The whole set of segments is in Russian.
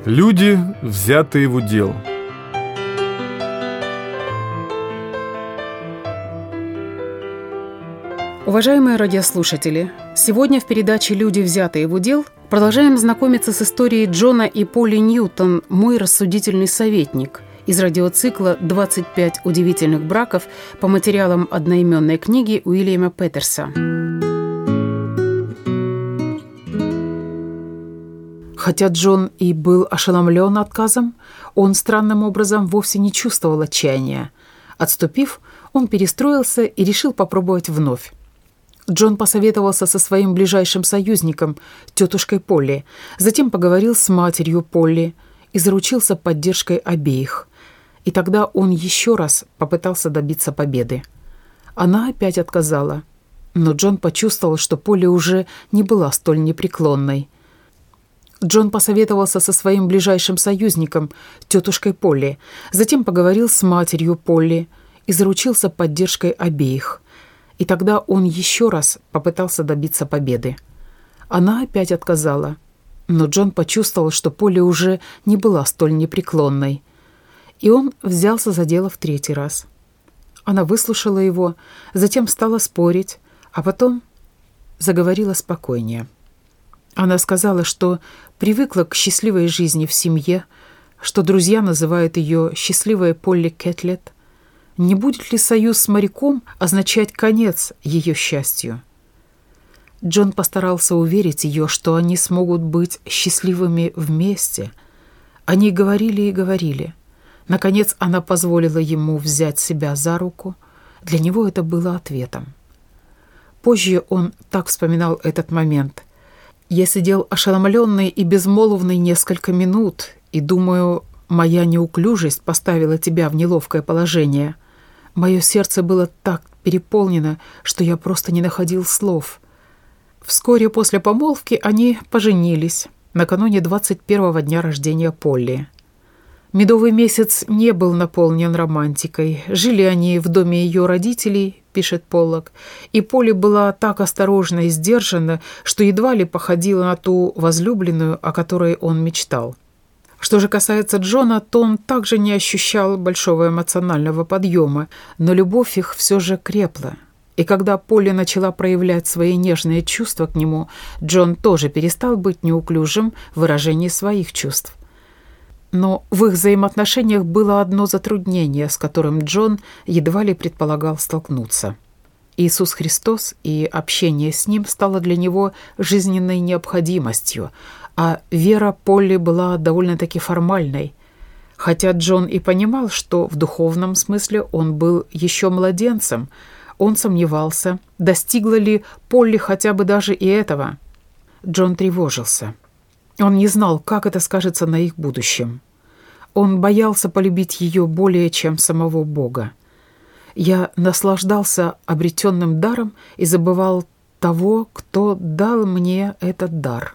Люди, взятые в удел. Уважаемые радиослушатели, сегодня в передаче «Люди, взятые в удел» продолжаем знакомиться с историей Джона и Полли Ньютон «Мой рассудительный советник» из радиоцикла «25 удивительных браков» по материалам одноименной книги Уильяма Петерса. Хотя Джон и был ошеломлен отказом, он странным образом вовсе не чувствовал отчаяния. Отступив, он перестроился и решил попробовать вновь. Джон посоветовался со своим ближайшим союзником, тетушкой Полли, затем поговорил с матерью Полли и заручился поддержкой обеих. И тогда он еще раз попытался добиться победы. Она опять отказала, но Джон почувствовал, что Полли уже не была столь непреклонной. Джон посоветовался со своим ближайшим союзником, тетушкой Полли, затем поговорил с матерью Полли и заручился поддержкой обеих. И тогда он еще раз попытался добиться победы. Она опять отказала, но Джон почувствовал, что Полли уже не была столь непреклонной. И он взялся за дело в третий раз. Она выслушала его, затем стала спорить, а потом заговорила спокойнее. Она сказала, что привыкла к счастливой жизни в семье, что друзья называют ее «счастливая Полли Кэтлетт». Не будет ли союз с моряком означать конец ее счастью? Джон постарался уверить ее, что они смогут быть счастливыми вместе. Они говорили и говорили. Наконец она позволила ему взять себя за руку. Для него это было ответом. Позже он так вспоминал этот момент. «Я сидел ошеломленный и безмолвный несколько минут, и, думаю, моя неуклюжесть поставила тебя в неловкое положение. Мое сердце было так переполнено, что я просто не находил слов». Вскоре после помолвки они поженились, накануне 21-го дня рождения Полли. Медовый месяц не был наполнен романтикой. Жили они в доме ее родителей, пишет Поллок, и Полли была так осторожна и сдержана, что едва ли походила на ту возлюбленную, о которой он мечтал. Что же касается Джона, то он также не ощущал большого эмоционального подъема, но любовь их все же крепла. И когда Полли начала проявлять свои нежные чувства к нему, Джон тоже перестал быть неуклюжим в выражении своих чувств. Но в их взаимоотношениях было одно затруднение, с которым Джон едва ли предполагал столкнуться. Иисус Христос и общение с Ним стало для него жизненной необходимостью, а вера Полли была довольно-таки формальной. Хотя Джон и понимал, что в духовном смысле он был еще младенцем, он сомневался, достигла ли Полли хотя бы даже и этого. Джон тревожился. Он не знал, как это скажется на их будущем. Он боялся полюбить ее более, чем самого Бога. «Я наслаждался обретенным даром и забывал того, кто дал мне этот дар».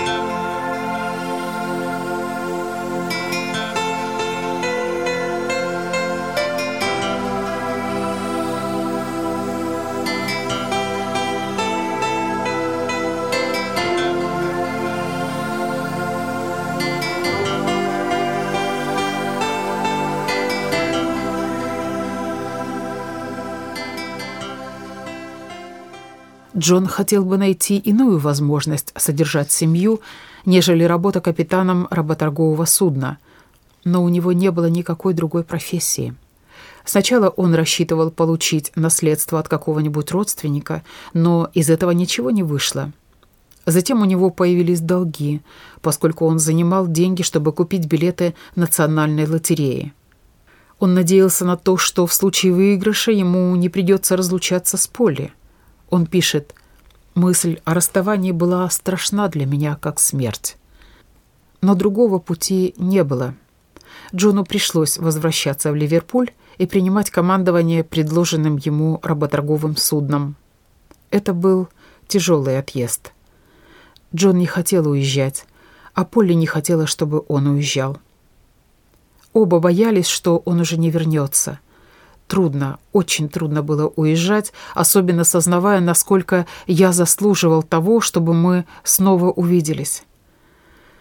Джон хотел бы найти иную возможность содержать семью, нежели работа капитаном работоргового судна, но у него не было никакой другой профессии. Сначала он рассчитывал получить наследство от какого-нибудь родственника, но из этого ничего не вышло. Затем у него появились долги, поскольку он занимал деньги, чтобы купить билеты национальной лотереи. Он надеялся на то, что в случае выигрыша ему не придется разлучаться с Полли. Он пишет: «Мысль о расставании была страшна для меня, как смерть». Но другого пути не было. Джону пришлось возвращаться в Ливерпуль и принимать командование предложенным ему работорговым судном. Это был тяжелый отъезд. Джон не хотел уезжать, а Полли не хотела, чтобы он уезжал. Оба боялись, что он уже не вернется. Трудно, очень трудно было уезжать, особенно сознавая, насколько я заслуживал того, чтобы мы снова увиделись.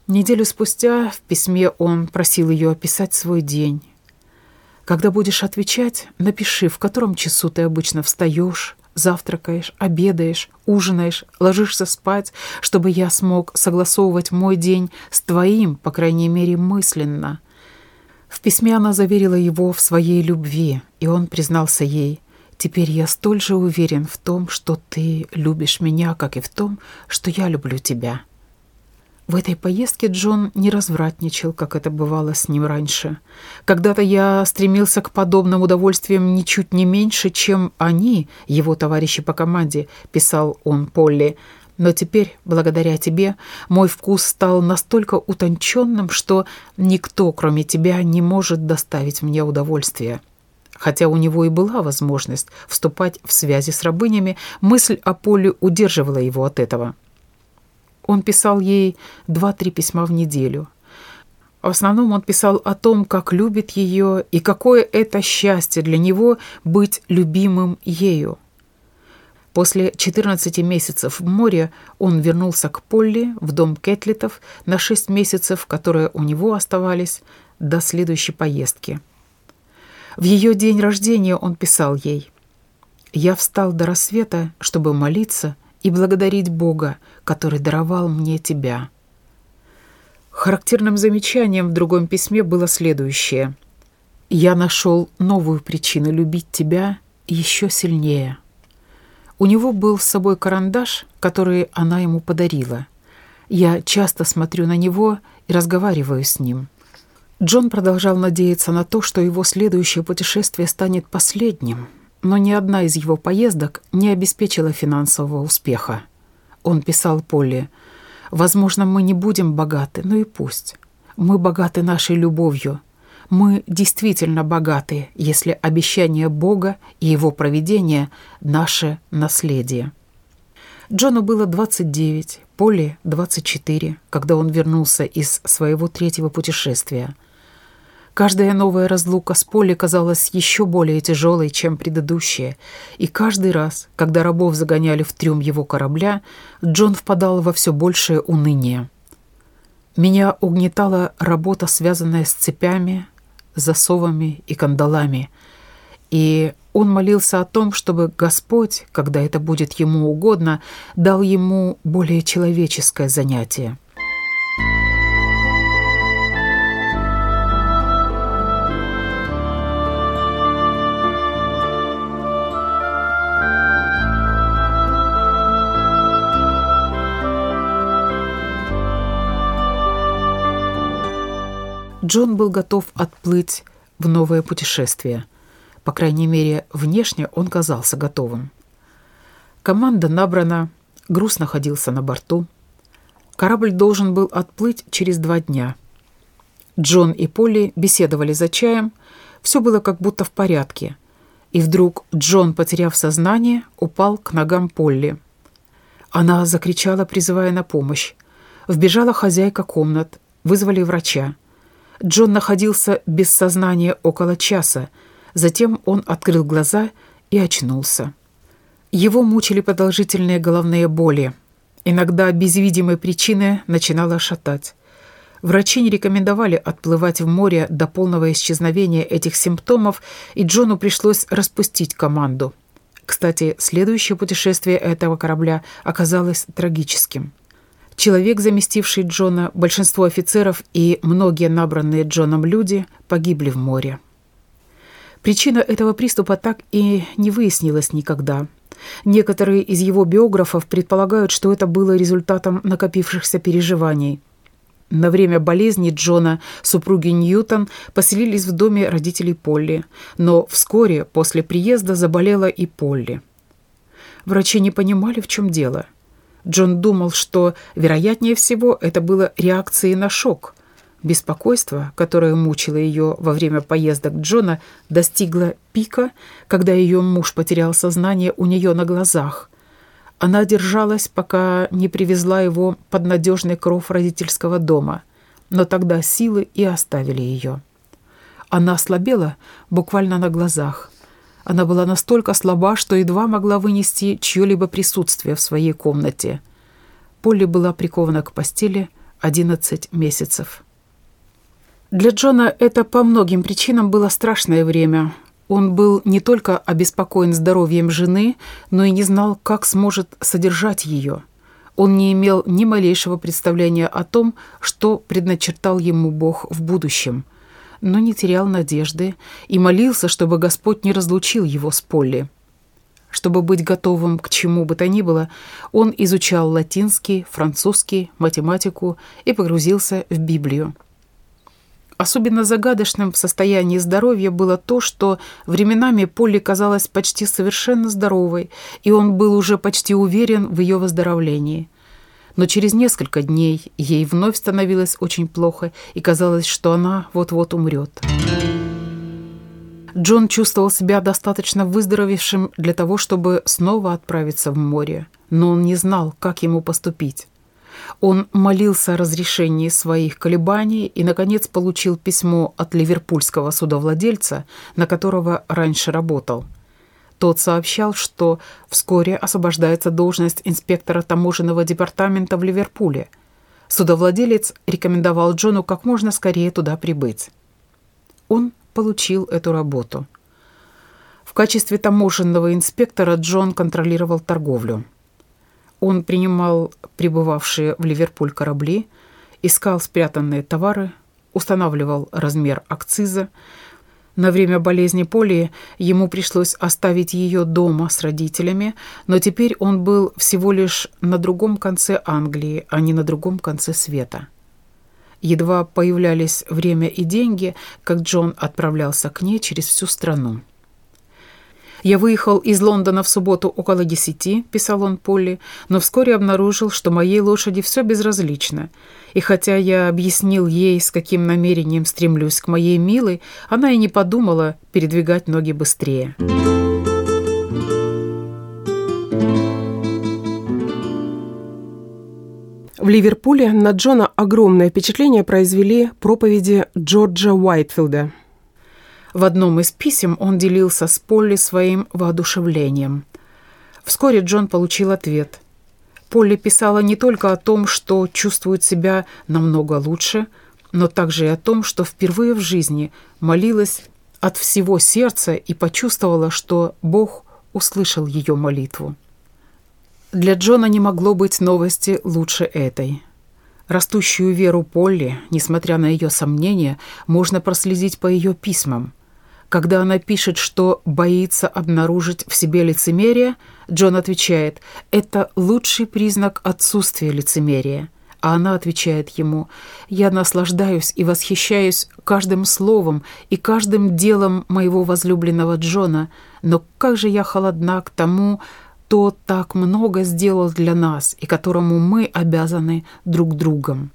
Неделю спустя в письме он просил ее описать свой день. «Когда будешь отвечать, напиши, в котором часу ты обычно встаешь, завтракаешь, обедаешь, ужинаешь, ложишься спать, чтобы я смог согласовывать мой день с твоим, по крайней мере, мысленно». В письме она заверила его в своей любви, и он признался ей: «Теперь я столь же уверен в том, что ты любишь меня, как и в том, что я люблю тебя». В этой поездке Джон не развратничал, как это бывало с ним раньше. «Когда-то я стремился к подобным удовольствиям ничуть не меньше, чем они, его товарищи по команде», — писал он Полли. «Но теперь, благодаря тебе, мой вкус стал настолько утонченным, что никто, кроме тебя, не может доставить мне удовольствия». Хотя у него и была возможность вступать в связи с рабынями, мысль о Полли удерживала его от этого. Он писал ей 2-3 письма в неделю. В основном он писал о том, как любит ее и какое это счастье для него быть любимым ею. После 14 месяцев в море он вернулся к Полли в дом Кетлетов на 6 месяцев, которые у него оставались до следующей поездки. В ее день рождения он писал ей: «Я встал до рассвета, чтобы молиться и благодарить Бога, который даровал мне тебя». Характерным замечанием в другом письме было следующее: «Я нашел новую причину любить тебя еще сильнее». У него был с собой карандаш, который она ему подарила. Я часто смотрю на него и разговариваю с ним. Джон продолжал надеяться на то, что его следующее путешествие станет последним, но ни одна из его поездок не обеспечила финансового успеха. Он писал Полли: «Возможно, мы не будем богаты, но и пусть. Мы богаты нашей любовью. Мы действительно богаты, если обещание Бога и Его провидение – наше наследие». Джону было 29, Полли – 24, когда он вернулся из своего 3-го путешествия. Каждая новая разлука с Полли казалась еще более тяжелой, чем предыдущая, и каждый раз, когда рабов загоняли в трюм его корабля, Джон впадал во все большее уныние. «Меня угнетала работа, связанная с цепями, засовами и кандалами, и он молился о том, чтобы Господь, когда это будет ему угодно, дал ему более человеческое занятие». Джон был готов отплыть в новое путешествие. По крайней мере, внешне он казался готовым. Команда набрана, груз находился на борту. Корабль должен был отплыть через 2 дня. Джон и Полли беседовали за чаем, все было как будто в порядке. И вдруг Джон, потеряв сознание, упал к ногам Полли. Она закричала, призывая на помощь. Вбежала хозяйка комнат, вызвали врача. Джон находился без сознания около часа, затем он открыл глаза и очнулся. Его мучили продолжительные головные боли. Иногда без видимой причины начинало шатать. Врачи не рекомендовали отплывать в море до полного исчезновения этих симптомов, и Джону пришлось распустить команду. Кстати, следующее путешествие этого корабля оказалось трагическим. Человек, заместивший Джона, большинство офицеров и многие набранные Джоном люди погибли в море. Причина этого приступа так и не выяснилась никогда. Некоторые из его биографов предполагают, что это было результатом накопившихся переживаний. На время болезни Джона супруги Ньютон поселились в доме родителей Полли, но вскоре после приезда заболела и Полли. Врачи не понимали, в чем дело. Джон думал, что, вероятнее всего, это было реакцией на шок. Беспокойство, которое мучило ее во время поездок Джона, достигло пика, когда ее муж потерял сознание у нее на глазах. Она держалась, пока не привезла его под надежный кров родительского дома, но тогда силы и оставили ее. Она ослабела буквально на глазах. Она была настолько слаба, что едва могла вынести чье-либо присутствие в своей комнате. Полли была прикована к постели, 11 месяцев. Для Джона это по многим причинам было страшное время. Он был не только обеспокоен здоровьем жены, но и не знал, как сможет содержать ее. Он не имел ни малейшего представления о том, что предначертал ему Бог в будущем, но не терял надежды и молился, чтобы Господь не разлучил его с Полли. Чтобы быть готовым к чему бы то ни было, он изучал латинский, французский, математику и погрузился в Библию. Особенно загадочным в состоянии здоровья было то, что временами Полли казалась почти совершенно здоровой, и он был уже почти уверен в ее выздоровлении. Но через несколько дней ей вновь становилось очень плохо, и казалось, что она вот-вот умрет. Джон чувствовал себя достаточно выздоровевшим для того, чтобы снова отправиться в море, но он не знал, как ему поступить. Он молился о разрешении своих колебаний и, наконец, получил письмо от ливерпульского судовладельца, на которого раньше работал. Тот сообщал, что вскоре освобождается должность инспектора таможенного департамента в Ливерпуле. Судовладелец рекомендовал Джону как можно скорее туда прибыть. Он получил эту работу. В качестве таможенного инспектора Джон контролировал торговлю. Он принимал прибывавшие в Ливерпуль корабли, искал спрятанные товары, устанавливал размер акциза. На время болезни Полли ему пришлось оставить ее дома с родителями, но теперь он был всего лишь на другом конце Англии, а не на другом конце света. Едва появлялись время и деньги, как Джон отправлялся к ней через всю страну. «Я выехал из Лондона в субботу около 10, — писал он Полли, — но вскоре обнаружил, что моей лошади все безразлично. И хотя я объяснил ей, с каким намерением стремлюсь к моей милой, она и не подумала передвигать ноги быстрее». В Ливерпуле на Джона огромное впечатление произвели проповеди Джорджа Уайтфилда. В одном из писем он делился с Полли своим воодушевлением. Вскоре Джон получил ответ. Полли писала не только о том, что чувствует себя намного лучше, но также и о том, что впервые в жизни молилась от всего сердца и почувствовала, что Бог услышал ее молитву. Для Джона не могло быть новости лучше этой. Растущую веру Полли, несмотря на ее сомнения, можно проследить по ее письмам. Когда она пишет, что боится обнаружить в себе лицемерие, Джон отвечает: «Это лучший признак отсутствия лицемерия». А она отвечает ему: «Я наслаждаюсь и восхищаюсь каждым словом и каждым делом моего возлюбленного Джона, но как же я холодна к тому, кто так много сделал для нас и которому мы обязаны друг другом».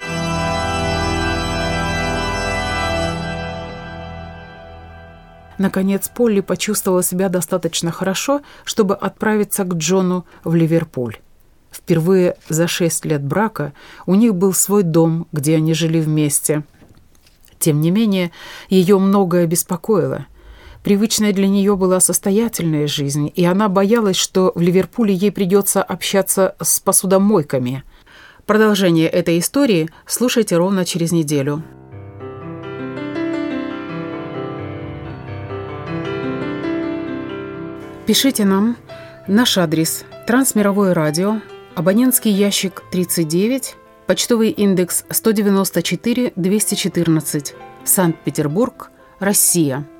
Наконец, Полли почувствовала себя достаточно хорошо, чтобы отправиться к Джону в Ливерпуль. Впервые за 6 лет брака у них был свой дом, где они жили вместе. Тем не менее, ее многое беспокоило. Привычной для нее была состоятельная жизнь, и она боялась, что в Ливерпуле ей придется общаться с посудомойками. Продолжение этой истории слушайте ровно через неделю. Пишите нам. Наш адрес: Трансмировое радио, абонентский ящик 39, почтовый индекс 194-214, Санкт-Петербург, Россия.